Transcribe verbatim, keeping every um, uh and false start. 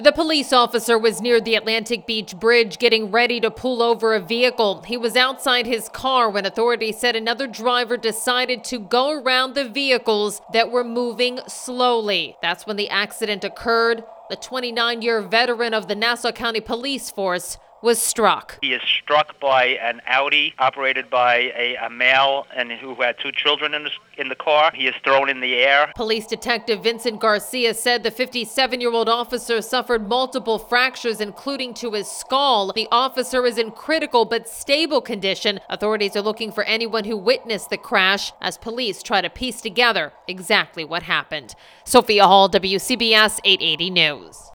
The police officer was near the Atlantic Beach Bridge getting ready to pull over a vehicle. He was outside his car when authorities said another driver decided to go around the vehicles that were moving slowly. That's when the accident occurred. The twenty-nine-year veteran of the Nassau County Police Force was struck. He is struck by an Audi operated by a, a male and who had two children in the, in the car. He is thrown in the air. Police Detective Vincent Garcia said the fifty-seven-year-old officer suffered multiple fractures, including to his skull. The officer is in critical but stable condition. Authorities are looking for anyone who witnessed the crash as police try to piece together exactly what happened. Sophia Hall, W C B S eight eighty News.